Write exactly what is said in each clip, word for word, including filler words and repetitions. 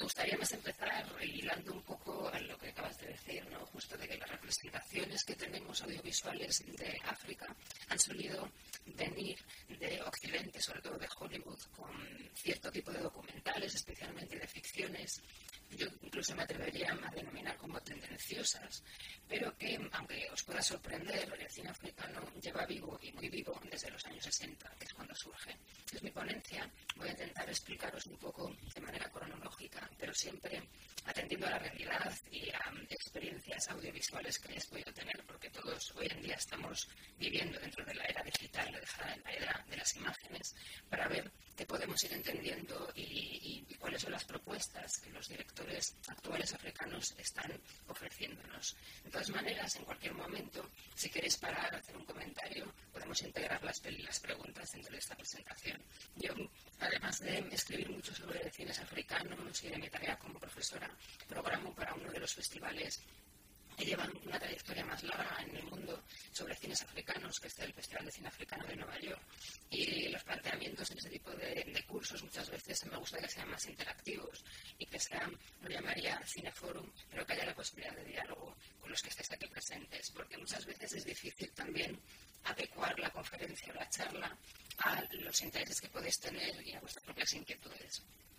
gustaría más empezar hilando un poco a lo que acabas de decir, ¿no? Justo de que las representaciones que tenemos audiovisuales de África han solido venir de Occidente, sobre todo de Hollywood, con cierto tipo de documentales, especialmente de ficciones. Yo incluso me atrevería a denominar como tendenciosas, pero que, aunque os pueda sorprender, el cine africano lleva vivo y muy vivo desde los años sesenta, que es cuando surge. Entonces, mi ponencia voy a intentar explicaros un poco de manera cronológica, pero siempre atendiendo a la realidad y a experiencias audiovisuales que hayáis podido tener, porque todos hoy en día estamos viviendo dentro de la era digital, la era de las imágenes, para ver qué podemos ir entendiendo y, y, y cuáles son las propuestas que los directores actuales africanos están ofreciéndonos. De todas maneras, en cualquier momento, si queréis parar, hacer un comentario, podemos integrar las, las preguntas dentro de esta presentación. Yo, además de escribir mucho sobre cines africanos y de mi tarea como profesora, programo para uno de los festivales que llevan una trayectoria más larga en el mundo sobre cines africanos, que es el Festival de Cine Africano de Nueva York. Y los planteamientos en ese tipo de, de cursos muchas veces me gusta que sean más interactivos y que sean, lo llamaría cineforum, pero que haya la posibilidad de diálogo con los que estáis aquí presentes, porque muchas veces es difícil también adecuar la conferencia o la charla a los intereses que podéis tener y a vuestras propias inquietudes.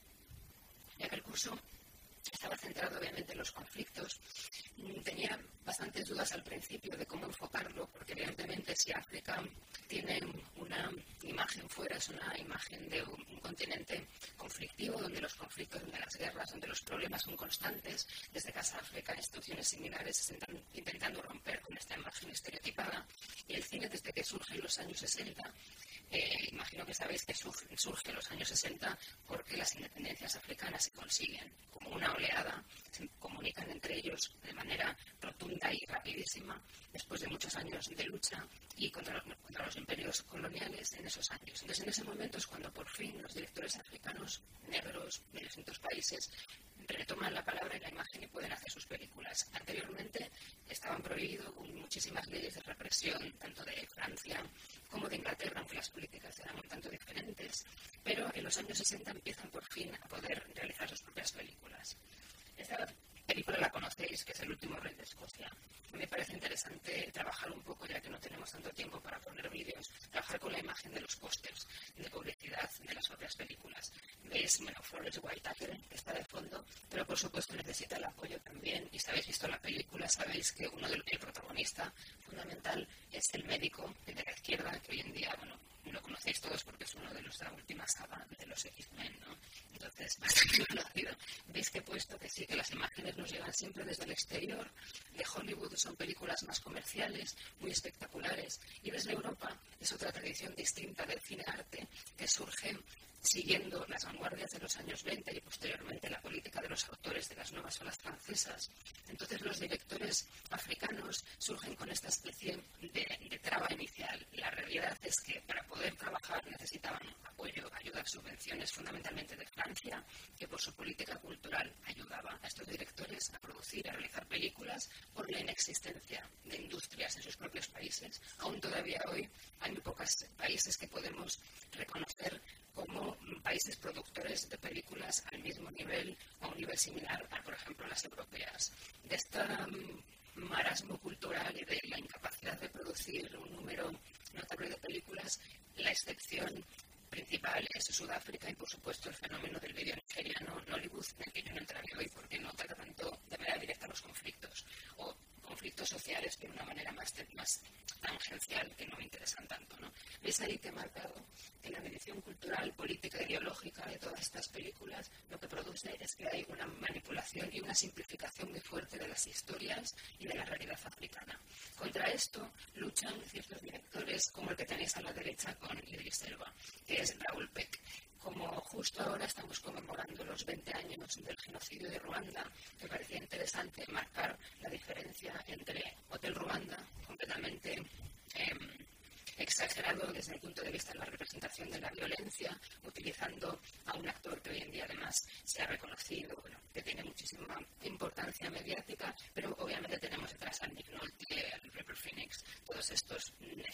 Ya que el curso estaba centrado obviamente en los conflictos, tenía bastantes dudas al principio de cómo enfocarlo, porque evidentemente si África tiene una imagen fuera, es una imagen de un, un continente conflictivo, donde los conflictos, donde las guerras, donde los problemas son constantes. Desde Casa África, instituciones similares están intentando romper con esta imagen estereotipada, y el cine desde que surge en los años sesenta, Eh, imagino que sabéis que surge, surge en los años sesenta porque las independencias africanas se consiguen como una oleada, se comunican entre ellos de manera rotunda y rapidísima después de muchos años de lucha y contra los, contra los imperios coloniales en esos años. Entonces, en ese momento es cuando por fin los directores africanos negros de distintos países retoman la palabra y la imagen y pueden hacer sus películas. Anteriormente estaban prohibidos con muchísimas leyes de represión, tanto de Francia como de Inglaterra, aunque las políticas eran un tanto diferentes, pero en los años sesenta empiezan por fin a poder realizar sus propias películas. Esta película la conocéis, que es El último rey de Escocia. Me parece interesante trabajar un poco, ya que no tenemos tanto tiempo para poner vídeos, trabajar con la imagen de los pósters de publicidad de las propias películas. Veis, bueno, Flores Whitaker, que está de fondo, pero por supuesto necesita el apoyo también. Y si habéis visto la película, sabéis que uno del el protagonista fundamental es el médico de la izquierda, que hoy en día, bueno, lo conocéis todos porque es uno de los de la última saga de los X-Men, ¿no? Entonces, bastante conocido. Veis que he puesto que sí, que las imágenes nos llegan siempre desde el exterior. De Hollywood son películas más comerciales, muy espectaculares. Y desde Europa es otra tradición distinta del cine-arte que surge siguiendo las vanguardias de los años veinte y posteriormente la política de los autores de las nuevas olas francesas. Entonces los directores africanos surgen con esta especie de, de traba inicial. La realidad es que para poder trabajar necesitaban apoyo, ayuda, subvenciones fundamentalmente de Francia, que por su política cultural ayudaba a estos directores a producir, a realizar películas por la inexistencia de industrias en sus propios países. Aún todavía hoy hay muy pocos países que podemos reconocer como países productores de películas al mismo nivel o a un nivel similar a, por ejemplo, las europeas. De este um, marasmo cultural y de la incapacidad de producir un número notable de películas, la excepción principal es Sudáfrica y, por supuesto, el fenómeno del vídeo nigeriano Nollywood, en el que yo no entraré hoy porque no trata tanto de manera directa los conflictos o conflictos sociales de una manera más, más tangencial que no me interesan tanto, ¿no? ¿Veis ahí que he marcado que la medición cultural, política e ideológica de todas estas películas lo que produce es que hay una manipulación y una simplificación muy fuerte de las historias y de la realidad africana? Contra esto luchan ciertos directores como el que tenéis a la derecha con Idris Elba, que es Raúl Peck. Como justo ahora estamos conmemorando los veinte años del genocidio de Ruanda, me parecía interesante marcar la diferencia entre Hotel Ruanda, completamente eh, exagerado desde el punto de vista de la representación de la violencia, utilizando a un actor que hoy en día además se ha reconocido, bueno, que tiene muchísima importancia mediática, pero obviamente tenemos detrás a Nick Nolte, al River Phoenix, todos estos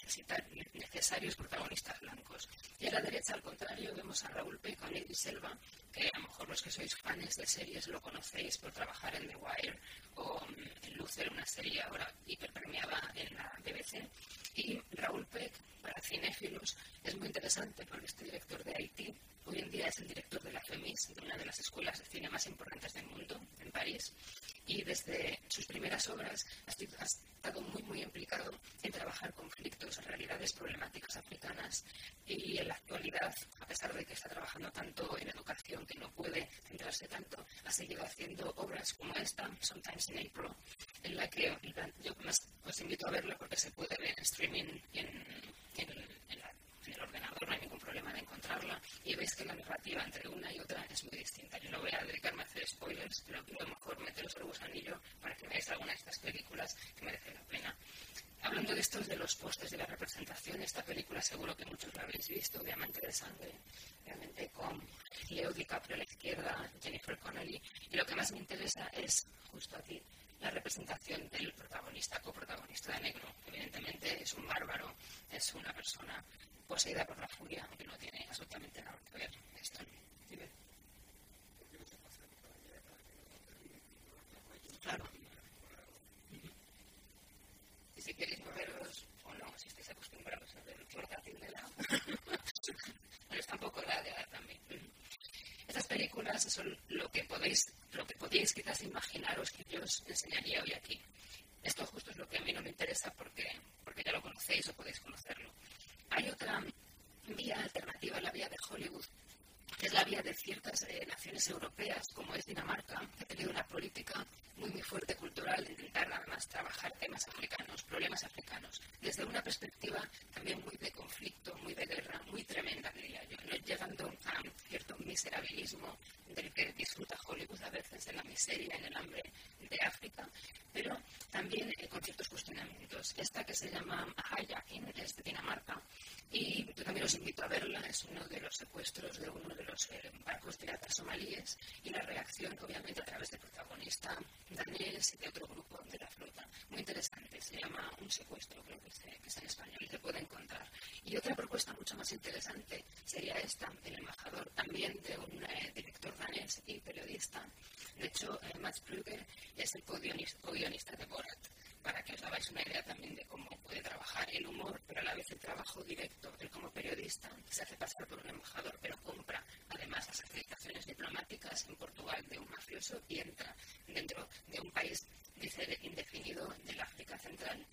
necesarios protagonistas blancos. Y a la derecha, al contrario, vemos a Raúl Peck con Idris Elba, que a lo mejor los que sois sois fans de series lo conocéis por trabajar en The Wire o en Luther, una serie ahora hiperpremiada en la B B C. Y Raúl Peck, para cinéfilos, es muy interesante porque este director de Haití hoy en día es el director de la FEMIS, de una de las escuelas de cine más importantes del mundo, en París, y desde sus primeras obras ha estado muy, muy implicado en trabajar conflictos, realidades problemáticas africanas, y en la actualidad, a pesar de que está trabajando tanto en educación que no puede centrarse tanto, ha seguido haciendo obras como esta, Sometimes in April, en la que yo más os invito a verla porque se puede ver en streaming en, en, en, la, en el ordenador, no hay ningún problema de encontrarla, y veis que la narrativa entre una y otra es muy distinta. Yo no voy a dedicarme a hacer spoilers, pero a lo mejor meteros al gusanillo para que veáis alguna de estas películas que merece la pena. Hablando de estos de los postes de la representación, esta película seguro que muchos la habréis visto, Diamante de Sangre, realmente con Leo DiCaprio a la izquierda, Jennifer Connelly, y lo que más me interesa es, justo aquí, la representación del protagonista, coprotagonista de negro. Evidentemente es un bárbaro, es una persona poseída por la furia, aunque no tiene absolutamente nada que ver esto. ¿Sí? Claro. Y si queréis moveros o no, si estáis acostumbrados a ver el portátil de lado, pero es tampoco la de edad también. Estas películas son lo que podéis, lo que podéis quizás imaginaros que yo os enseñaría hoy aquí. Esto justo es lo que a mí no me interesa porque, porque ya lo conocéis o podéis conocerlo. Hay otra vía alternativa a la vía de Hollywood, que es la vía de ciertas eh, naciones europeas, como es Dinamarca, que ha tenido una política muy, muy fuerte cultural de intentar además trabajar temas africanos, problemas africanos, desde una perspectiva también muy de conflicto, muy de guerra, muy tremenda, diría yo, no llegando a cierto miserabilismo del que disfruta Hollywood a veces, de la miseria en el hambre de África, pero también eh, con ciertos cuestionamientos. Esta que se llama Hijacking es de Dinamarca, y yo también os invito a verla, es uno de los secuestros de uno de los eh, barcos piratas somalíes, y la reacción obviamente a través del protagonista danés y de otro grupo de la flota. Muy interesante, se llama Un secuestro, creo que es, que es en español y se puede encontrar. Y otra propuesta mucho más interesante sería esta, El embajador, también de un eh, director danés y periodista. De hecho, eh, Mats Kluge es el co-guionista de Borat, para que os hagáis una idea también de cómo puede trabajar el humor, pero a la vez el trabajo directo. Él como periodista se hace pasar por un embajador, pero compra además las acreditaciones diplomáticas en Portugal de un mafioso y entra dentro de un país, dice, indefinido del África Central.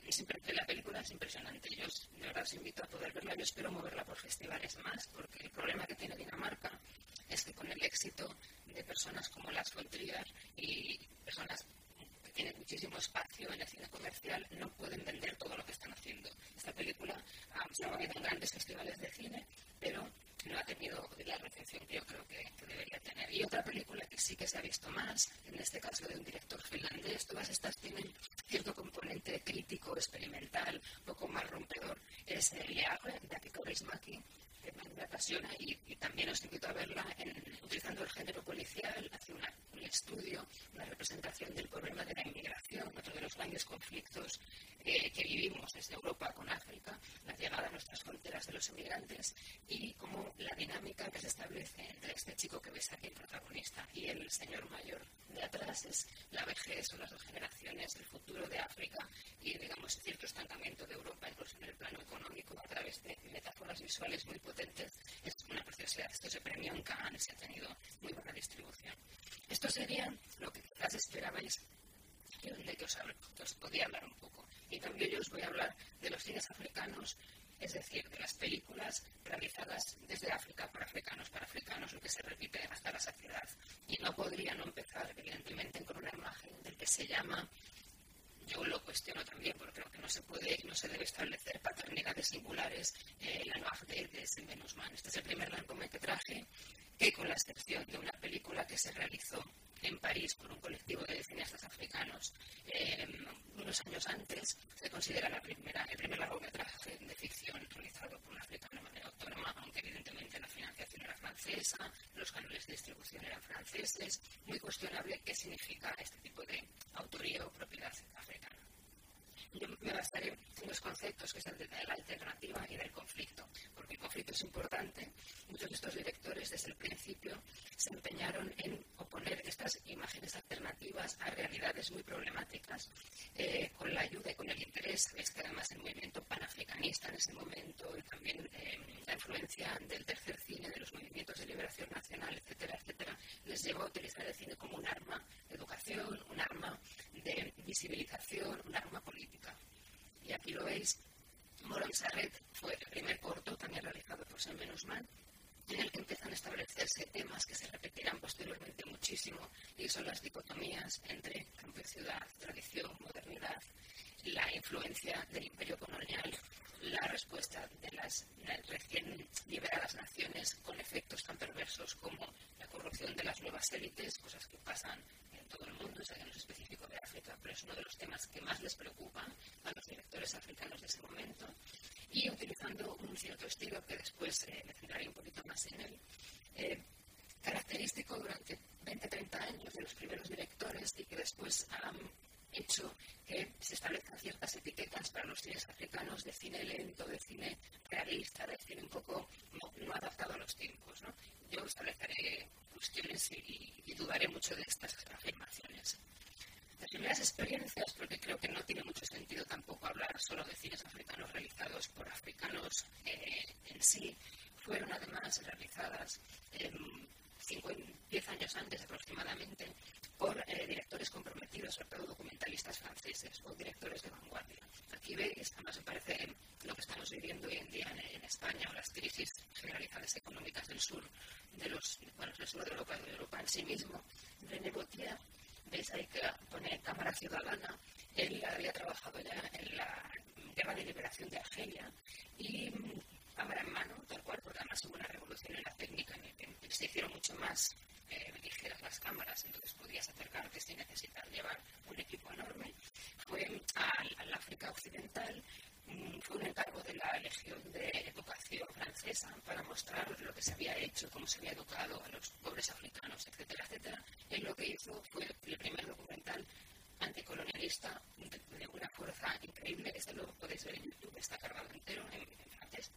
La película es impresionante. Yo os, de verdad os invito a poder verla. Yo espero moverla por festivales más, porque el problema que tiene Dinamarca es que con el éxito de personas como Lars von Trier y personas que tienen muchísimo espacio en el cine comercial, no pueden vender todo lo que están haciendo. Esta película um, se ha movido en grandes festivales de cine, pero no ha tenido la recepción que yo creo que, que debería tener. Y otra película que sí que se ha visto más, en este caso de un director finlandés, todas estas tienen cierto componente crítico, experimental, un poco más rompedor, es Le Havre, de Aki Kaurismäki, que me apasiona, y, y también os invito a verla en, utilizando el género policial, hace una, un estudio, una representación del problema de la inmigración, otro de los grandes conflictos eh, que vivimos desde Europa con África, la llegada a nuestras fronteras de los inmigrantes, y cómo la dinámica que se establece entre este chico que ves aquí, el protagonista, y el señor mayor de atrás, es la vejez o las dos generaciones, el futuro de África y, digamos, cierto estancamiento de Europa, incluso en el plano económico, a través de metáforas visuales muy potentes. Es una preciosidad. Esto se premió en Cannes, se ha tenido muy buena distribución. Esto sería lo que quizás esperabais de que os, que os podía hablar un poco. Y también yo os voy a hablar de los cines africanos, es decir, de las películas realizadas desde África por africanos para africanos, lo que se repite hasta la saciedad. Y no podría no empezar, evidentemente, con una imagen del que se llama, yo lo cuestiono también porque creo que no se puede y no se debe establecer paternidades singulares, eh, la Noir de, de Sylvain Usman. Este es el primer largometraje que, con la excepción de una película que se realizó en París por un colectivo de cineastas africanos eh, unos años antes, se considera la primera, el primer largometraje de ficción realizado por un africano de manera autónoma, aunque evidentemente la financiación era francesa, los canales de distribución eran franceses. Muy cuestionable qué significa este tipo de autoría o propiedad africana. Yo me basaré en dos conceptos, que es el de la alternativa y del conflicto, porque el conflicto es importante. Muchos de estos directores desde el principio se empeñaron en oponer estas imágenes alternativas a realidades muy problemáticas, eh, con la ayuda y con el interés. Es que además el movimiento panafricanista en ese momento y también eh, la influencia del tercer cine, de los movimientos de liberación nacional, etcétera, etcétera, les llevó a utilizar el cine como un arma de educación, un arma de visibilización, un arma política. Y aquí lo veis. Morón Sarret fue el primer corto, también realizado por Sam Menusman, en el que empiezan a establecerse temas que se repetirán posteriormente muchísimo, y son las dicotomías entre campo y ciudad, tradición, modernidad, la influencia del imperio colonial, la respuesta de las recién liberadas naciones con efectos tan perversos como la corrupción de las nuevas élites, cosas que pasan en todo el mundo, o sea, que no es específico de África, pero es uno de los temas que más les preocupa a los directores africanos de ese momento, y utilizando un cierto estilo que después eh, me centraré un poquito más en él, eh, característico durante veinte a treinta años de los primeros directores y que después han um, hecho que se establezcan ciertas etiquetas para los cines africanos de cine lento, de cine realista, de cine un poco no, no adaptado a los tiempos, ¿no? Yo estableceré cuestiones y, y dudaré mucho de estas afirmaciones. Las primeras experiencias, porque creo que no tiene mucho sentido tampoco hablar solo de cines africanos realizados por africanos eh, en sí, fueron además realizadas eh, diez años antes aproximadamente por eh, directores comprometidos, sobre todo documentalistas franceses o directores de vanguardia. Aquí veis, además me parece lo que estamos viviendo hoy en día en, en España, o las crisis generalizadas económicas del sur, de los, bueno, del sur de Europa y de Europa en sí mismo. René Gautier, veis ahí que pone Cámara Ciudadana. Él había trabajado ya en la Guerra de Liberación de Argelia y cámara en mano, tal cual, porque además hubo una revolución en la técnica en la que se hicieron mucho más eh, ligeras las cámaras, entonces podías acercarte sin necesitar llevar un equipo enorme. Fue al, al África Occidental, um, fue un encargo de la Legión de Educación francesa para mostrar lo que se había hecho, cómo se había educado a los pobres africanos, etcétera, etcétera. Él lo que hizo fue el primer documental anticolonialista de, de una fuerza increíble. Este lo podéis ver en YouTube, está cargado entero en, en francés.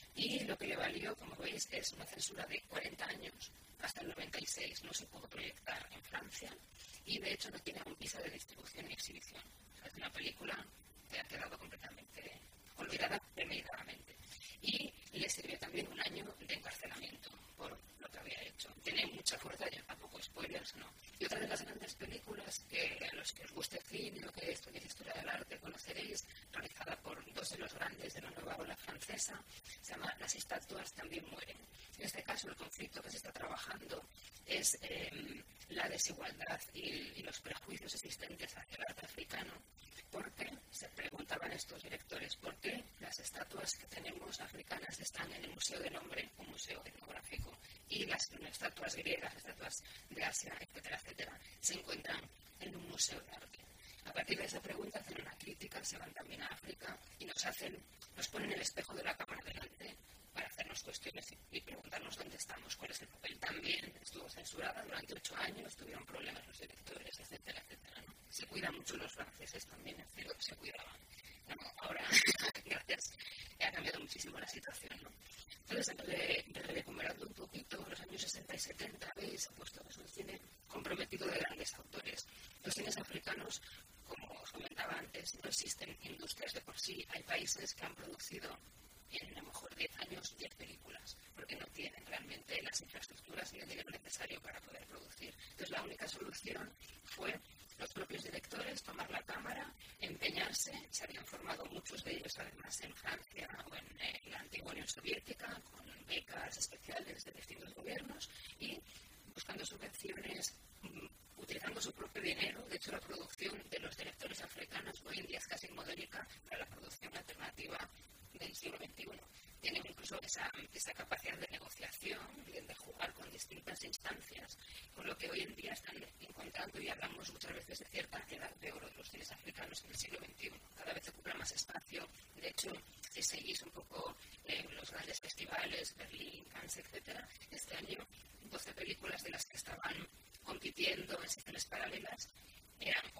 Y lo que le valió, como veis, es una censura de cuarenta años. Hasta el noventa y seis no se pudo proyectar en Francia y de hecho no tiene un piso de distribución ni exhibición. O sea, es una película que ha quedado completamente olvidada premeditadamente. Y le sirvió también un año de encarcelamiento por lo que había hecho. Tiene mucha fuerza, ya tampoco spoilers, ¿no? Y otra de las grandes películas que a los que os guste el cine o que estudiéis historia del arte conoceréis, realizada por dos de los grandes de la nueva ola francesa, se llama Las estatuas también mueren. En este caso, el conflicto que se está trabajando es eh, la desigualdad y, y los prejuicios existentes hacia el arte africano. ¿Por qué? Se preguntaban estos directores, ¿por qué las estatuas que tenemos africanas están en el Museo del Hombre, un museo etnográfico, y las estatuas griegas, estatuas de Asia, etcétera, etcétera, se encuentran en un museo de arte? A partir de esa pregunta hacen una crítica, se van también a África y nos hacen, nos ponen el espejo de la cámara delante para hacernos cuestiones y preguntarnos dónde estamos, cuál es el papel. También estuvo censurada durante ocho años, tuvieron problemas los directores, etcétera, etcétera, ¿no? Se cuidan mucho los franceses también, en serio que se cuidaban. No, ahora, gracias, ha cambiado muchísimo la situación, ¿no? Entonces, de, de recuperando un poquito los años sesenta y setenta, veis, ha puesto que es un cine comprometido de grandes autores. Los cines africanos, como os comentaba antes, no existen industrias de por sí. Hay países que han producido en a lo mejor diez años diez películas, porque no tienen realmente las infraestructuras ni el dinero necesario para poder producir. Entonces, la única solución fue los propios directores tomar la cámara, empeñarse. Se habían formado muchos de ellos además en Francia o en, en la antigua Unión Soviética con becas especiales de distintos gobiernos y buscando subvenciones, utilizando su propio dinero. De hecho, la producción de los directores africanos hoy en día es casi modélica para la producción alternativa del siglo veintiuno. Tienen incluso esa, esa capacidad de negociación, de, de jugar con distintas instancias, con lo que hoy en día están encontrando, y hablamos muchas veces de cierta edad de oro de los cines africanos en el siglo veintiuno. Cada vez ocupa más espacio. De hecho, si seguís un poco eh, los grandes festivales, Berlín, Cannes, etcétera, este año doce películas de las que estaban compitiendo en secciones paralelas eran o africanas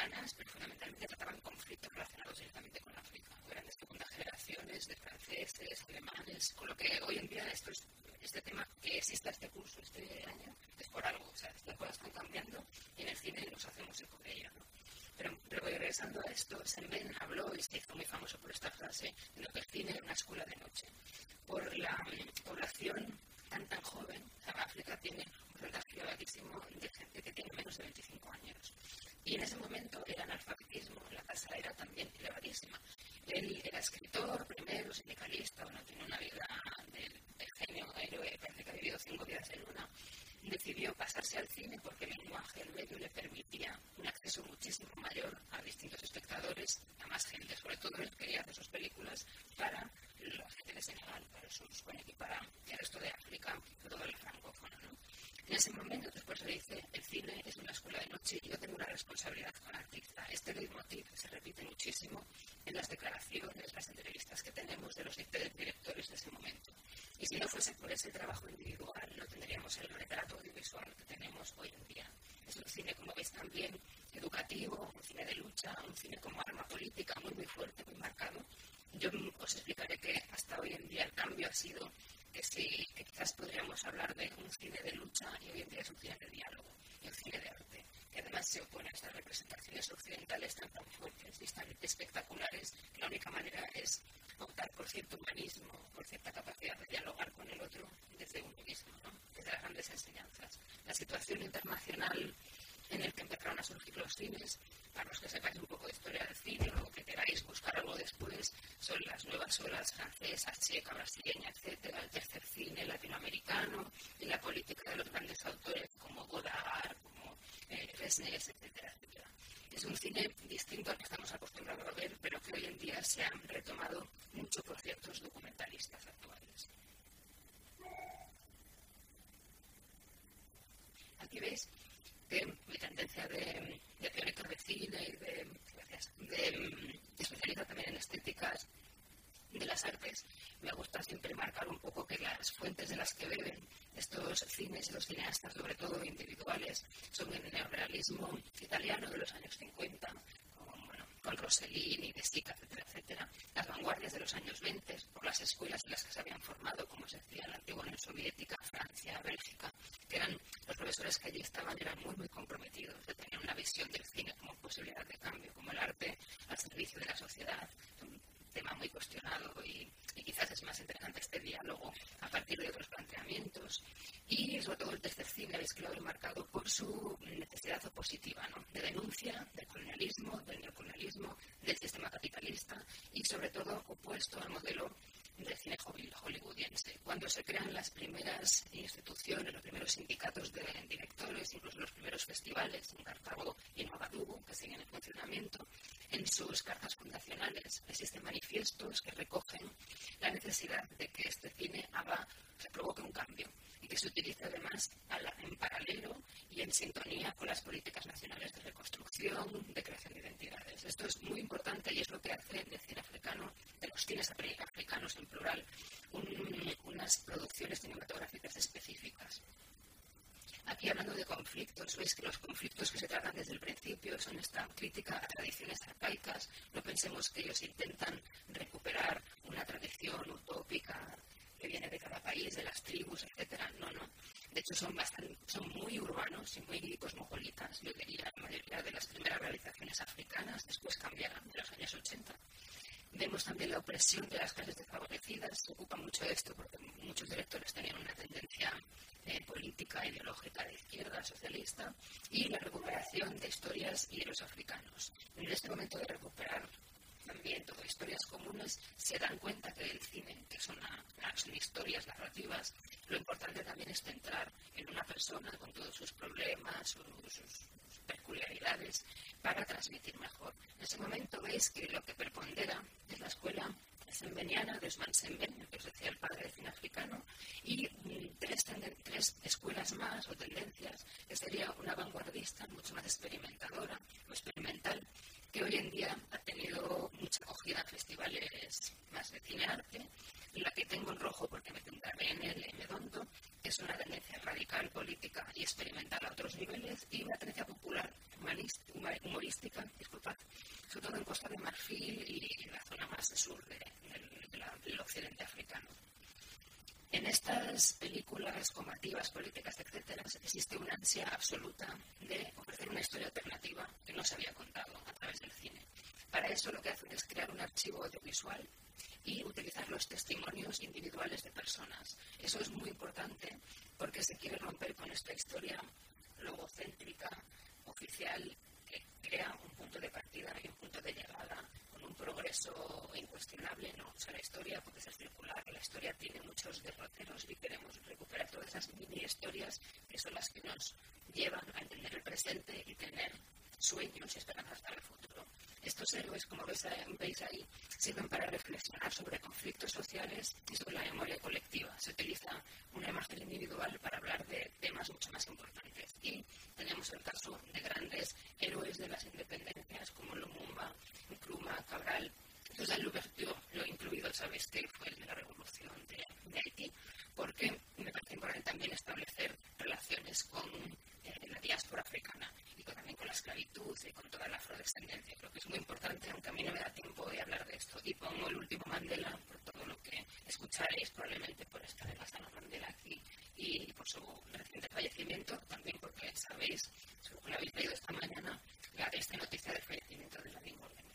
africanas, pero fundamentalmente trataban conflictos relacionados directamente con África. Eran de segundas generaciones de franceses, alemanes, con lo que hoy en día esto es, este tema que exista este curso este año es por algo. O sea, las cosas están cambiando y en el cine nos hacemos eco de ello, ¿no? Pero, pero regresando a esto, Senben habló y se hizo muy famoso por esta frase de lo que el cine era una escuela de noche. Por la um, población tan tan joven, África tiene un porcentaje elevadísimo de gente que tiene menos de veinticinco años. Y en ese momento el analfabetismo, la tasa era también elevadísima. Él era escritor, primero, sindicalista, bueno, tiene una vida de, de genio, héroe, parece que ha vivido cinco vidas en una. Decidió pasarse al cine porque el lenguaje, el medio, le permitía un acceso muchísimo mayor a distintos espectadores, a más gente. Sobre todo él quería hacer sus películas para la gente de Senegal, para sus, bueno, y para el resto de África, todo el francófono, ¿no? En ese momento, después se dice, el cine es una escuela de noche y yo tengo una responsabilidad con el artista. Este leitmotiv se repite muchísimo en las declaraciones, las entrevistas que tenemos de los directores de ese momento. Y si no fuese por ese trabajo individual, no tendríamos el retrato audiovisual que tenemos hoy en día. Es un cine, como veis, también educativo, un cine de lucha, un cine como arma política muy, muy fuerte, muy marcado. Yo os explicaré que hasta hoy en día el cambio ha sido que sí, que quizás podríamos hablar de un cine de lucha y hoy en día es un cine de diálogo y un cine de arte, que además se opone a estas representaciones occidentales tan tan fuertes y tan espectaculares que la única manera es optar por cierto humanismo, por cierta capacidad de dialogar con el otro desde uno mismo, ¿no? Desde las grandes enseñanzas. La situación internacional en la que empezaron a surgir los cines, para los que sepáis un poco de historia del cine o que queráis buscar algo después, son las nuevas olas francesas, checa, brasileña, etcétera, el tercer cine latinoamericano y la política de los grandes autores como Godard, como eh, Resnais, etcétera, etcétera. Es un cine distinto al que estamos acostumbrados a ver, pero que hoy en día se han retomado mucho por ciertos documentalistas actuales. Aquí veis que mi tendencia de, de teórica de cine y de, gracias, de, de especialista también en estéticas de las artes, me gusta siempre marcar un poco que las fuentes de las que beben estos cines y los cineastas, sobre todo individuales, son el neorrealismo italiano de los años cincuenta, con, bueno, con Rossellini, De Sica, etcétera, etcétera, las vanguardias de los años veinte, por las escuelas en las que se habían formado, como se decía en la antigua Unión Soviética, Francia, Bélgica, que eran los profesores que allí estaban, eran muy, muy comprometidos, que tenían una visión del cine como posibilidad de cambio, como el arte al servicio de la sociedad, un tema muy cuestionado y, y quizás es más interesante este diálogo a partir de otros planteamientos. Y sobre todo el tercer cine, veis que lo he marcado por su necesidad opositiva, ¿no? De denuncia del colonialismo, del neocolonialismo, del sistema capitalista y sobre todo opuesto al modelo del cine hollywoodiense. Cuando se crean las primeras instituciones, los primeros sindicatos de directores, incluso los primeros festivales en Cartago y en Ouagadougou, que siguen en funcionamiento, en sus cartas fundacionales existen manifiestos que recogen la necesidad de que este cine haga, se provoque un cambio y que se utilice además en paralelo y en sintonía con las políticas nacionales de reconstrucción, de creación de identidades. Esto es muy importante y es lo que hace del cine africano, de los cines africanos en plural, un, unas producciones cinematográficas específicas. Aquí hablando de conflictos, veis que los conflictos que se tratan desde el principio son esta crítica a tradiciones arcaicas. No pensemos que ellos intentan recuperar una tradición utópica que viene de cada país, de las tribus, etcétera. No, no. De hecho, son, bastante, son muy urbanos y muy cosmopolitas. Yo diría la mayoría de las primeras realizaciones africanas después cambiaron de los años ochenta. Vemos también la opresión de las clases desfavorecidas. Se ocupa mucho de esto porque muchos directores tenían una tendencia eh, política, ideológica de izquierda, socialista, y la recuperación de historias y héroes africanos. En este momento de recuperar también todas historias comunes, se dan cuenta que el cine, que son, una, son historias narrativas, lo importante también es centrar en una persona con todos sus problemas, sus, sus peculiaridades, para transmitir mejor. En ese momento veis que lo que prepondera es la escuela sembeniana de Ousmane Sembène, el que os decía el padre del cine africano, y tres, tres escuelas más o tendencias, que sería una vanguardista, mucho más experimentadora o experimental, que hoy en día ha tenido mucha acogida en festivales más de cine-arte, la que tengo en rojo porque me centraré en el Medondo, que es una tendencia radical, política y experimental a otros niveles, y una tendencia popular, humorística y urgencia absoluta de ofrecer una historia alternativa que no se había contado a través del cine. Para eso lo que hacen es crear un archivo audiovisual y utilizar los testimonios individuales de personas. Eso es muy importante porque se quiere romper con esta historia logocéntrica, oficial, que crea un punto de partida y un punto de llegada con un progreso incuestionable, ¿no? O sea, la historia puede ser circular, la historia tiene muchos derroteros y queremos recuperar todas esas mini historias que son las que nos llevan a entender el presente y tener sueños y esperanzas para el futuro. Estos héroes, como veis ahí, sirven para reflexionar sobre conflictos sociales y sobre la memoria colectiva. Se utiliza una imagen individual para hablar de temas mucho más importantes. Y tenemos el caso de grandes héroes de las independencias como Lumumba, Nkrumah, Cabral. Entonces, yo lo he incluido, sabéis que fue el de la revolución de, de Haití, porque me parece importante también establecer relaciones con eh, la diáspora africana y con, también con la esclavitud y con toda la afrodescendencia. Creo que es muy importante, aunque a mí no me da tiempo de hablar de esto. Y pongo el último Mandela por todo lo que escucharéis, probablemente por estar en la sala Mandela aquí y por su reciente fallecimiento, también porque sabéis, según lo habéis leído esta mañana, la triste noticia del fallecimiento de Lavín Gordemilo.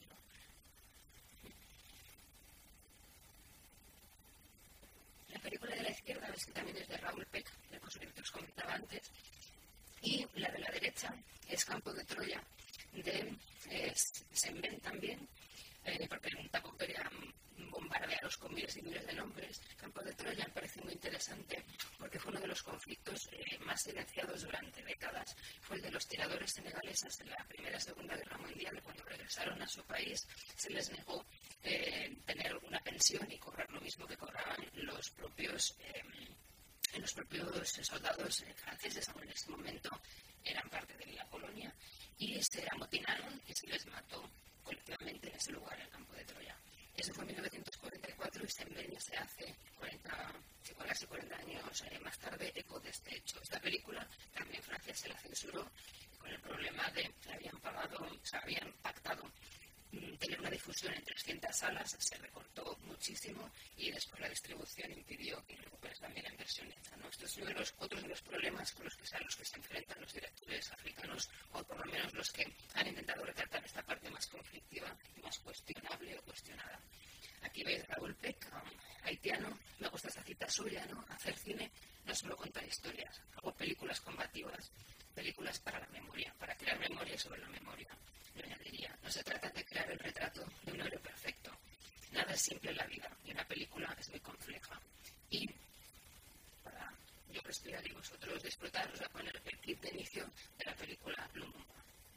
La película de la izquierda, ves que también es de Raúl Peck, el que os comentaba antes, y la de la derecha es Campo de Troya, de eh, Senben también, eh, porque tampoco quería bombardearos con miles y miles de nombres. Campo de Troya me parece muy interesante porque fue uno de los conflictos eh, más silenciados durante décadas. Fue el de los tiradores senegaleses en la Primera y Segunda Guerra Mundial. Cuando regresaron a su país se les negó eh, tener una pensión y cobrar lo mismo que cobraban los propios eh, los propios soldados eh, franceses, aún en ese momento eran parte de la colonia, y se amotinaron y se les mató colectivamente en ese lugar, en el Campo de Troya. Eso fue en mil novecientos cuarenta y cuatro y Senben se hace cuarenta, casi cuarenta años eh, más tarde eco de este hecho. Esta película también Francia se la censuró con el problema de que habían pagado, o sea, habían pactado mm, tener una difusión en trescientas salas, se recortó muchísimo y después la distribución impidió que recuperes también la inversión hecha, ¿no? Estos son los, otros de los problemas con los que, a los que se enfrentan los directores africanos, o por lo menos los que han intentado retratar esta parte más conflictiva y más cuestionable o cuestionada. Aquí veis Raúl Peck, um, haitiano. Me gusta esta cita suya, ¿no? Hacer cine no solo contar historias, hago películas combativas, películas para la memoria, para crear memoria sobre la memoria. Yo añadiría, no se trata de crear el retrato de un héroe perfecto. Nada es simple en la vida y una película es muy compleja. Y para yo respirar y vosotros disfrutar, os voy a poner el clip de inicio de la película Lumumba,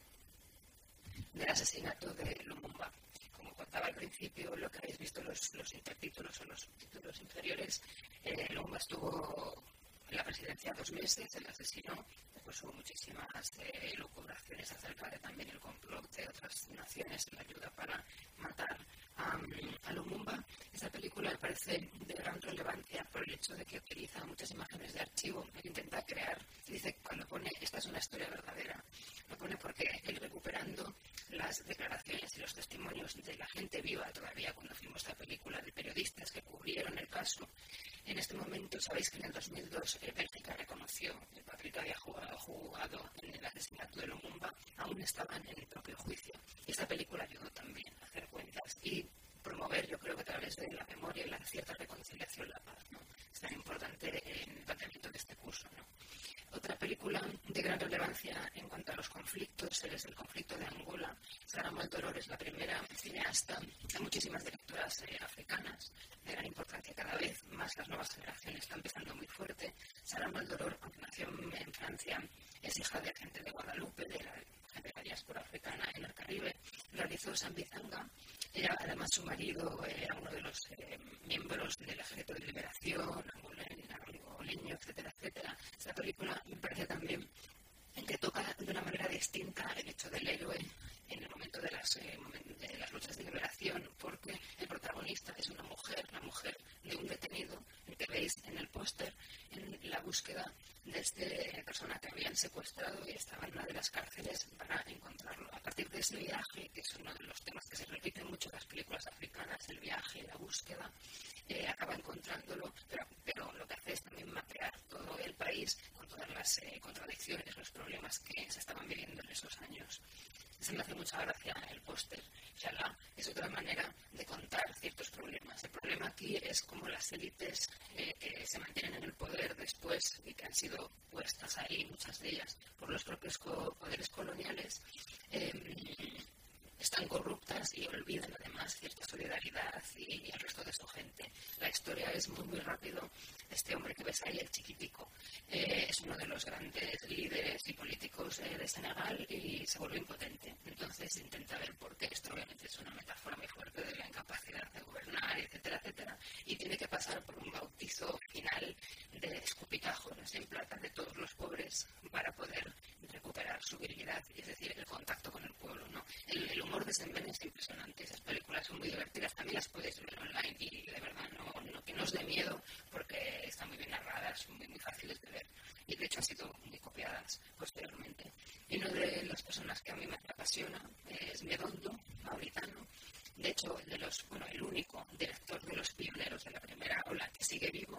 del asesinato de Lumumba. Como contaba al principio, lo que habéis visto los, los intertítulos o los subtítulos inferiores, eh, Lumumba estuvo en la presidencia dos meses, el asesinó, después hubo muchísimas eh, elucubraciones acerca de también el complot de otras naciones en la ayuda para matar a, a Lumumba. Esta película me parece de gran relevancia por el hecho de que utiliza muchas imágenes de archivo, que intenta crear, dice cuando pone esta es una historia verdadera, lo pone porque él recuperando las declaraciones y los testimonios de la gente viva todavía cuando filmó esta película, de periodistas que cubrieron el caso. En este momento, sabéis que en el dos mil dos eh, Bélgica reconoció el papel que había jugado, jugado en el asesinato de Lumumba, aún estaban en el propio juicio. Y esta película ayudó también a hacer cuentas y promover, yo creo que a través de la memoria y la cierta reconciliación, la paz, ¿no? Es tan importante en el planteamiento de este curso, ¿no? Otra película de gran relevancia en cuanto a los conflictos es el conflicto de Angola. Sara Montolor es la primera cineasta de muchísimas directoras eh, africanas de gran importancia. Cada vez más las nuevas generaciones están empezando muy fuerte. Sara Montolor, aunque nació en Francia, es hija de gente de Guadalupe, de la, de la diáspora africana en el Caribe. Realizó Sambizanga. Era, además, su marido era uno de los eh, miembros del Ejército de Liberación, angoleño, etcétera, etcétera. Esta película me parece también en que toca de una manera distinta el hecho del héroe en el momento de las, eh, de las luchas de liberación, porque el protagonista es una mujer, la mujer de un detenido, el que veis en el póster, en la búsqueda de esta persona que habían habían secuestrado y estaba en una de las cárceles para encontrarlo. A partir de ese viaje, que es uno de los temas que se repiten mucho en las películas africanas, el viaje, la búsqueda, eh, acaba encontrándolo, pero, pero lo que hace es también mapear todo el país con todas las eh, contradicciones, los problemas que se estaban viviendo en esos años. Se me hace mucha gracia el póster. Shala es otra manera de contar ciertos problemas. El problema aquí es cómo las élites eh, que se mantienen en el poder después y que han sido puestas ahí, muchas de ellas, por los propios co- poderes coloniales, eh, están corruptas y olvidan además cierta solidaridad y, y el resto de su gente. La historia es muy, muy rápido. Este hombre que ves ahí, el chiquitico, eh, es uno de los grandes líderes y políticos eh, de Senegal y se vuelve impotente. Entonces intenta ver por qué. Esto obviamente es una metáfora muy fuerte de la incapacidad de gobernar, etcétera, etcétera. Y tiene que pasar por un bautizo final de escupitajos en plata de todos los pobres para poder recuperar su virilidad, es decir, el contacto con el pueblo, ¿no? El, el humor de Sembene es impresionante. Esas películas son muy divertidas. También las podéis ver online y de verdad no, no, que no os dé miedo porque están muy bien narradas, muy, muy fáciles de ver y de hecho han sido muy copiadas posteriormente. Y una de las personas que a mí me apasiona es Medondo, mauritano. De hecho, el de los, bueno, el único director de los pioneros de la primera ola que sigue vivo.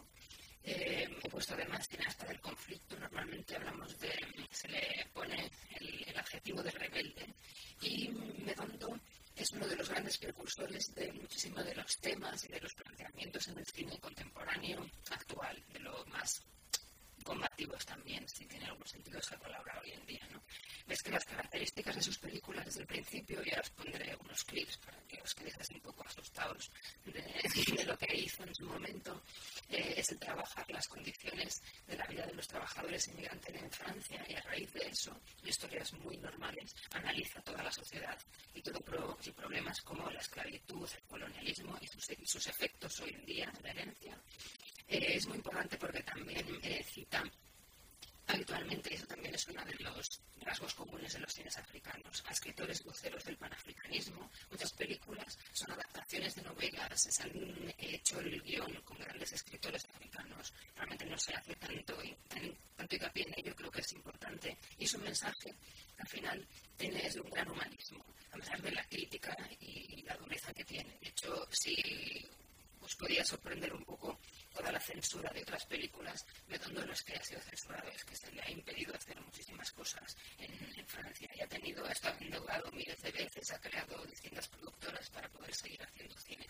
Eh, he puesto además cineasta del conflicto. Normalmente hablamos de, se le pone el, el adjetivo de rebelde, y Medondo es uno de los grandes precursores de muchísimos de los temas y de los planteamientos en el cine contemporáneo actual, de lo más combativos también, si tiene algún sentido esa palabra hoy en día, ¿no? Ves que las características de sus películas desde el principio, y ahora os pondré unos clips para que os quedéis así un poco asustados de, de lo que hizo en su momento, eh, es el trabajar las condiciones de la vida de los trabajadores inmigrantes en Francia, y a raíz de eso, en historias muy normales, analiza toda la sociedad y todos pro, y problemas como la esclavitud, el colonialismo y sus, y sus efectos hoy en día, la herencia. Eh, es muy importante porque también eh, cita habitualmente, y eso también es uno de los rasgos comunes de los cines africanos, a escritores voceros del panafricanismo. Muchas películas son adaptaciones de novelas, se han hecho el guión con grandes escritores africanos. Realmente no se hace tanto, tan, tanto hincapié en ello, creo que es importante. Y su mensaje, al final, tiene es un gran humanismo, a pesar de la crítica y la dureza que tiene. De hecho, si os podía sorprender un poco toda la censura de otras películas, Medondo no es que haya sido censurado, es que se le ha impedido hacer muchísimas cosas en, en Francia, y ha tenido, ha estado endeudado miles de veces, ha creado distintas productoras para poder seguir haciendo cine.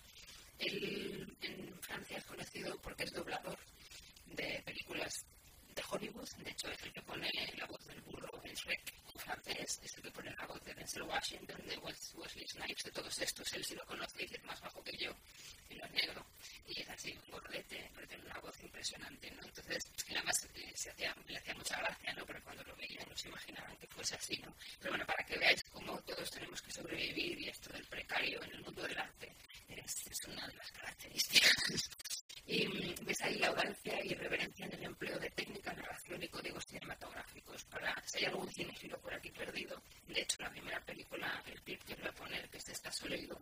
Él en Francia es conocido porque es doblador de películas de Hollywood. De hecho es el que pone la voz del burro en Shrek en francés, es el que pone la voz de Denzel Washington, de Wesley Snipes, de todos estos. Él sí lo conoce y es más bajo que yo, y lo negro, y es así, un gordete, pero tiene una voz impresionante, ¿no? Entonces, además eh, se hacía, le hacía mucha gracia, ¿no? Pero cuando lo veían no se imaginaban que fuese así, ¿no? Pero bueno, para que veáis cómo todos tenemos que sobrevivir, y esto del precario en el mundo del arte es, es una de las características. Y ves ahí la audacia y reverencia en el empleo de técnica, narración y códigos cinematográficos. Para, si hay algún cinéfilo por aquí perdido, de hecho la primera película, el clip que voy a poner, que es de Está Soleido,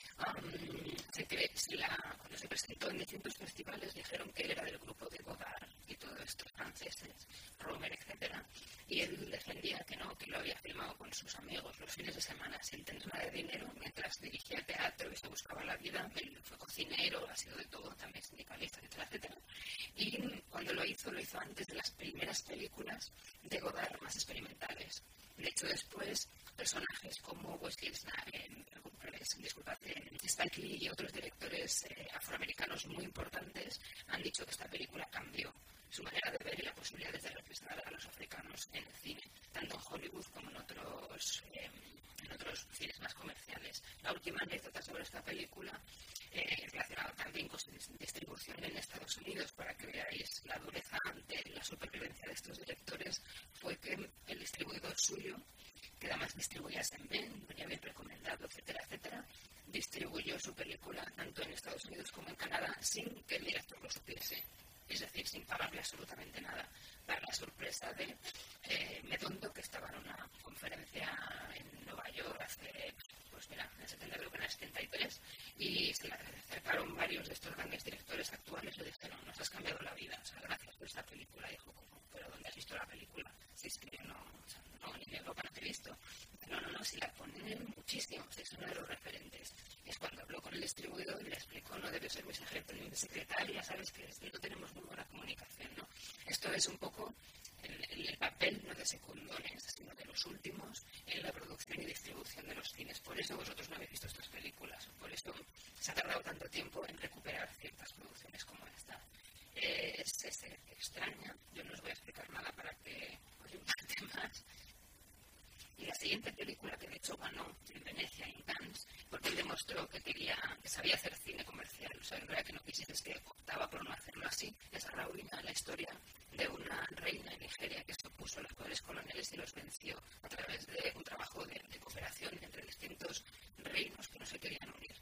um, se cree, se la, cuando se presentó en distintos festivales dijeron que él era del grupo de Godard y todos estos franceses, Romer, etcétera, y él defendía que no, que lo había filmado con sus amigos los fines de semana sin tener nada de dinero, mientras dirigía teatro y se buscaba la vida. Él fue cocinero, ha sido de todo, también sindicalista, etcétera, etcétera. Y cuando lo hizo, lo hizo antes de las primeras películas de Godard más experimentales. De hecho, después, personajes como Wesley Snipes, disculpad, Spike Lee y otros directores eh, afroamericanos muy importantes han dicho que esta película cambió su manera de ver y la posibilidad de representar a los africanos en el cine, tanto en Hollywood como en otros, eh, en otros cines más comerciales. La última anécdota sobre esta película, eh, relacionada también con su distribución en Estados Unidos, para que veáis la dureza ante la supervivencia de estos directores, fue que el distribuidor suyo, que además distribuía Sembene, venía bien recomendado, etcétera, etcétera, distribuyó su película tanto en Estados Unidos como en Canadá sin que el director lo supiese, es decir, sin pagarle absolutamente nada, para la sorpresa de eh, Medondo, que estaba en una conferencia en Nueva York hace, pues mira, en el setenta, creo que en el setenta y tres, y se le acercaron varios de estos grandes directores actuales y le dijeron: nos has cambiado la vida, o sea, gracias por esta película. Y dijo: ¿cómo? ¿Pero dónde has visto la película? Sí, es que puede ser mi secretaria, ¿sabes? Que no tenemos muy buena comunicación, ¿no? Esto es un poco el, el papel no de secundones, sino de los últimos en la producción y distribución de los cines. Por eso vosotros no habéis visto estas películas, por eso se ha tardado tanto tiempo en recuperar ciertas producciones como esta. Eh, es, es extraña, yo no os voy a explicar nada para que os impacte más. Y la siguiente película, que de hecho ganó en Venecia y en Cannes, porque él demostró que quería, que sabía hacer cine comercial, o sea, no era que no quisiese, es que optaba por no hacerlo así. Es Raurina, la historia de una reina en Nigeria que se opuso a los poderes coloniales y los venció a través de un trabajo de, de cooperación entre distintos reinos que no se querían unir.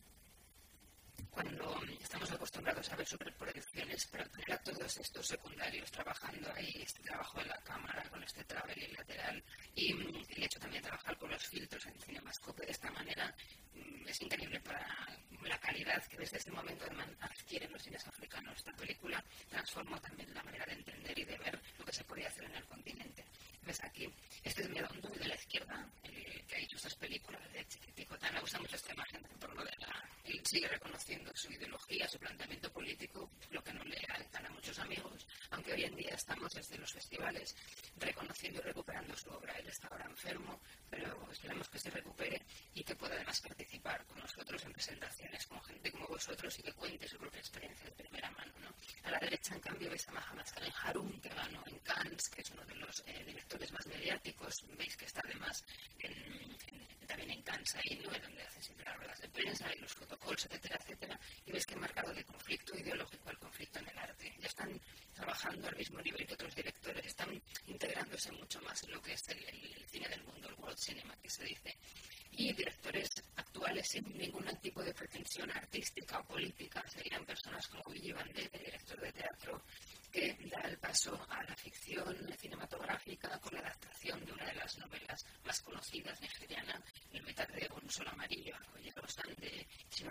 Cuando estamos acostumbrados a ver superproducciones, pero tener a todos estos secundarios trabajando ahí, este trabajo en la cámara, con este travel lateral, y el hecho también de trabajar con los filtros en Cinemascope de esta manera, es increíble para la calidad que desde ese momento adquieren los cines africanos. Esta película transformó también la manera de entender y de ver lo que se podía hacer en el continente. Ves aquí, este es Miedondo, el de la izquierda, el que ha hecho estas películas de Chiquitico. Me gusta mucho esta imagen por lo de la... Él sigue reconociendo su ideología, su planteamiento político, lo que no le alcanza a muchos amigos, aunque hoy en día estamos desde los festivales reconociendo y recuperando su obra. Él está ahora enfermo, pero esperamos que se recupere y que pueda además participar con nosotros en presentaciones con gente como vosotros y que cuente su propia experiencia de primera mano, ¿no? A la derecha, en cambio, veis a Mohamed Kalen Haroun, que ganó en Cannes, que es uno de los eh, directores más mediáticos. Veis que está además en, en, también en Cannes, ahí, ¿no? Donde hacen siempre las ruedas de prensa y los protocolos, etcétera, etcétera. Y veis que han marcado de conflicto ideológico al conflicto en el arte. Ya están trabajando al mismo nivel que otros directores, están integrándose mucho más en lo que es el, el, el cine del mundo, el world cinema, que se dice. Y directores actuales sin ningún tipo de pretensión artística o política serían personas como Willy Vandel, director de teatro, que da el paso a la ficción cinematográfica con la adaptación de una de las novelas más conocidas nigeriana, El metal de un sol amarillo, Oyerosan, de,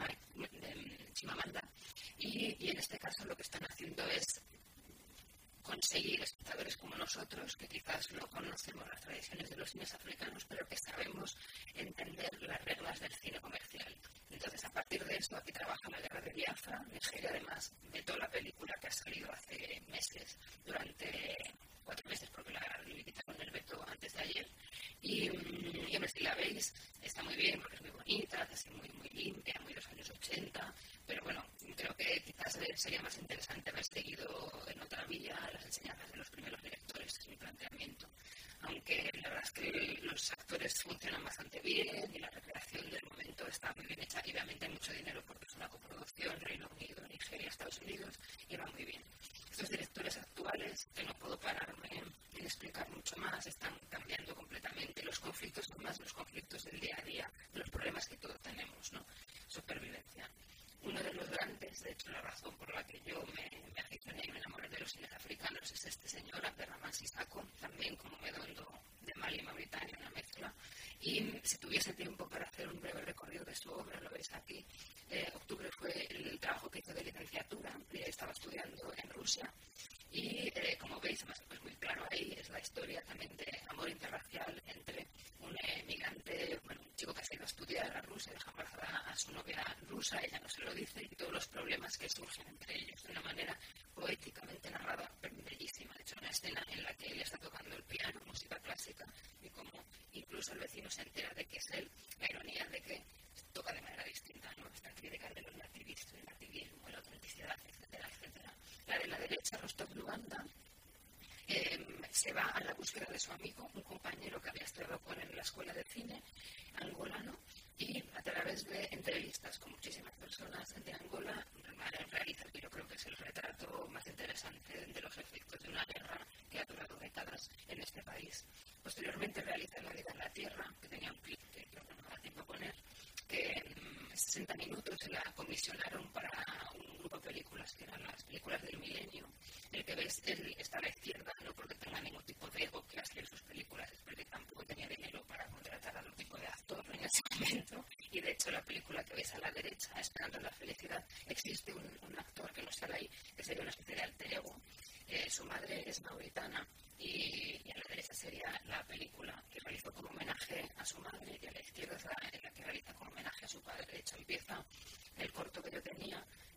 de Chimamanda. Y, y en este caso lo que están haciendo es conseguir espectadores como nosotros, que quizás no conocemos las tradiciones de los cines africanos, pero que sabemos entender las reglas del cine comercial. Entonces, a partir de esto, aquí trabaja la guerra de Biafra. Nigeria, además, vetó la película que ha salido hace meses, durante cuatro meses, porque la le quitaron el veto antes de ayer. Y, y hombre, si la veis, está muy bien, porque es muy bonita, es muy, muy limpia, muy de los años ochenta, pero bueno, creo que quizás sería más interesante haber seguido en otra vía las enseñanzas de los primeros directores, es mi planteamiento. Aunque la verdad es que los actores funcionan bastante bien y la recreación del momento está muy bien hecha, y obviamente hay mucho dinero porque es una coproducción, Reino Unido, Nigeria, Estados Unidos, y va muy bien. Estos directores actuales, que no puedo pararme en explicar mucho más, están cambiando completamente. Los conflictos son más los conflictos del día a día, los problemas que todos tenemos, ¿no? Supervivencia. Uno de los grandes, de hecho, la razón por la que yo me, me aficioné y me enamoré de los cines africanos es este señor, Abderrahmane Sissako, también como Medondo de Mali y Mauritania, una mezcla. Y si tuviese tiempo para hacer un breve recorrido de su obra, lo veis aquí. Eh, octubre fue el trabajo que hizo de licenciatura, estaba estudiando en Rusia. Y eh, como veis, más pues muy claro ahí, es la historia también de amor interracial entre un eh, migrante, bueno, un chico que se ha ido a estudiar a Rusia, deja embarazada a su novia rusa, ella no se lo dice, y todos los problemas que surgen entre ellos de una manera poéticamente narrada, pero bellísima. De hecho, una escena en la que él está tocando el piano, música clásica, y como incluso el vecino se entera de que es él, la ironía de que toca de manera distinta, ¿no? Esta crítica de los nativistas, el nativismo, la autenticidad, etcétera, etcétera. La de la derecha, Rostov Luganda, eh, se va a la búsqueda de su amigo, un compañero que había estudiado con él en la escuela de cine angolano, y a través de entrevistas con muchísimas personas de Angola realiza, yo creo que es el retrato más interesante de los efectos de una guerra que ha durado décadas en este país. Posteriormente realiza La vida en la tierra, que tenía un clip que creo que no me da tiempo a poner, que en sesenta minutos se la comisionaron para un grupo de películas que eran las películas del milenio. El que ves él está a la izquierda, no porque tenga ningún tipo de ego que hacer sus películas, es porque tampoco tenía dinero para contratar a otro tipo de actor en ese momento. Y de hecho la película que ves a la derecha, Esperando la felicidad, existe un, un actor que no sale ahí, que sería una especie de alter ego. Eh, su madre es mauritana y, y a la derecha sería la película que realizó como homenaje a su madre, y a la izquierda es la, la que realiza como homenaje a su padre. De hecho empieza el corto que yo tenía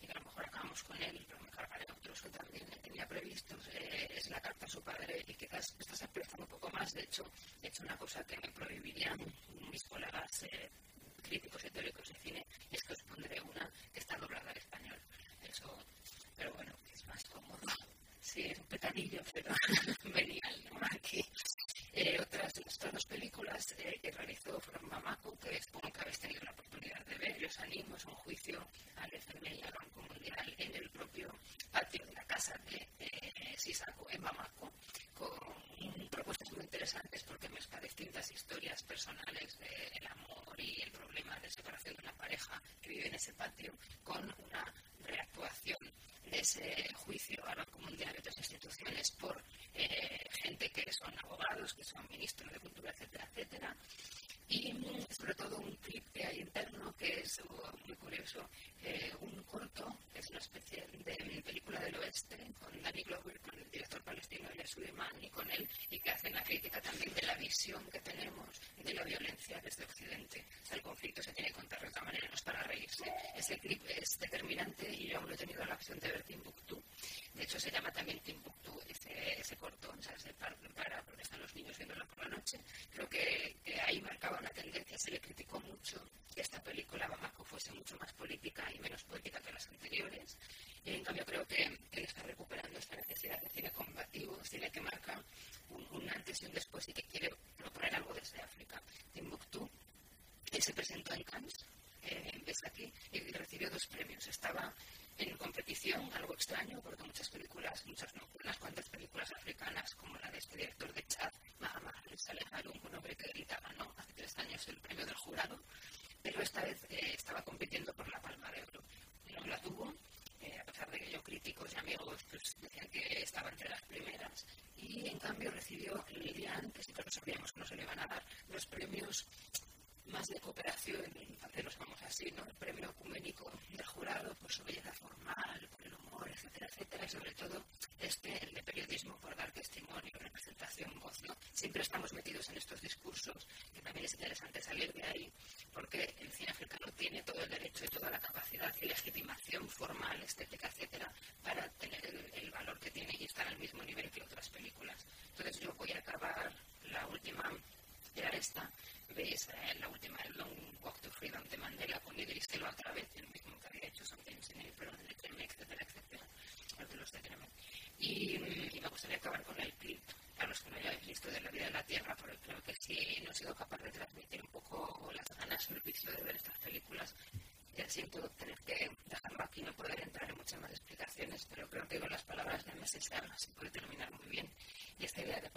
hecho, he hecho una cosa que me prohibirían mis colegas eh, críticos y teóricos de cine, y es que os pondré una que está doblada al español. Eso, pero bueno, es más cómodo. Sí, es un pecadillo, pero venial, ¿no? Aquí. Eh, otras de las dos películas eh, que realizó fueron Bamako, que supongo que habéis tenido la oportunidad de ver, y os animo, es un juicio al F M I y al Banco Mundial en el propio patio de la casa de eh, Sisako en Bamako, con propuestas muy interesantes porque mezcla distintas historias personales del amor y el problema de separación de una pareja que vive en ese patio, con una reactuación de ese juicio al Banco Mundial y otras instituciones por eh, gente que son abogados, que son ministros de cultura, etcétera, etcétera. Y sobre todo un clip que hay interno que es muy curioso, eh, un corto, que es una especie de película del oeste, con Danny Glover, con el director palestino Elias Suleiman, y con él, y que hace una crítica también de la visión que tenemos de la violencia desde Occidente. O sea, el conflicto se tiene que contar de otra manera, no es para reírse. Ese clip es determinante y yo aún no he tenido la opción de ver Timbuktu. De hecho, se llama también Timbuktu ese, ese corto, o sea, se para, para porque están los niños viéndolo por la noche. Creo que, que ahí marcaba una tendencia, se le criticó mucho que esta película Bamako fuese mucho más política y menos poética que las anteriores. Y en cambio creo que, que está recuperando esta necesidad de cine combativo, cine que marca un, un antes y un después y que quiere proponer algo desde África. Timbuktu eh, se presentó en Cannes, eh, ves aquí, y recibió dos premios. Estaba en competición, algo extraño, porque muchas películas, muchas no, unas cuantas películas africanas, como la de este director de Chad, Mahama Saleh Haroun, un hombre que grita, ganó hace tres años el premio del jurado, pero esta vez eh, estaba compitiendo por la Palma de Oro. No la tuvo, eh, a pesar de que yo, críticos y amigos, pues, decían que estaba entre las primeras, y en cambio recibió el día antes, y todos sabíamos que no se le iban a dar los premios más de cooperación, para los vamos así, ¿no? El premio ecuménico del jurado por su belleza formal, por el humor, etcétera, etcétera, y sobre todo este, el de periodismo, por dar testimonio, representación, voz, ¿no? Siempre estamos metidos en estos discursos, que también es interesante salir de ahí, porque el cine africano tiene todo el derecho y toda la capacidad y legitimación formal, estética, etcétera, para tener el, el valor que tiene y estar al mismo nivel que otras películas. Entonces yo voy a acabar la última, era esta, veis eh, la última, el Long Walk to Freedom de Mandela, con Idris Elba otra vez, el mismo que había hecho Sometimes in April, el de Treme, etcétera, etcétera, el de los de Treme. Y, y me gustaría acabar con el clip, a los que no hayáis visto, de La vida de la tierra, porque creo que sí no he sido capaz de transmitir un poco las ganas o el vicio de ver estas películas. Ya siento tener que dejarlo aquí, no poder entrar en muchas más explicaciones, pero creo que con las palabras de Messi se puede terminar muy bien. Y esta idea de